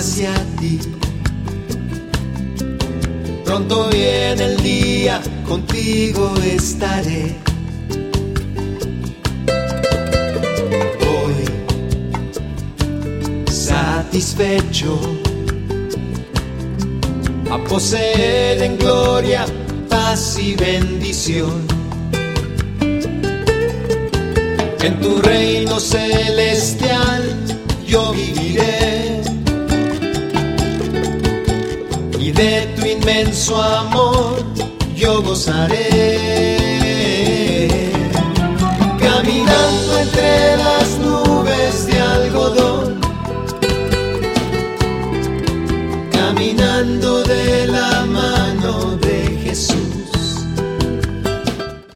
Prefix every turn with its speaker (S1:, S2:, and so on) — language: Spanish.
S1: hacia ti. Pronto viene el día, contigo estaré. Hoy, satisfecho, a poseer en gloria, paz y bendición. En tu reino celestial yo viviré, y de tu inmenso amor yo gozaré.